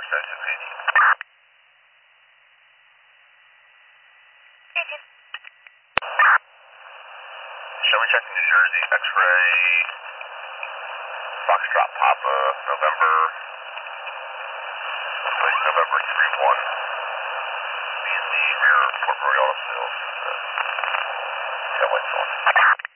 Show me check New Jersey, X-ray, Foxtrot Papa, November 3-1. Be in the rear Fort Royal Hills. Yeah, lights on.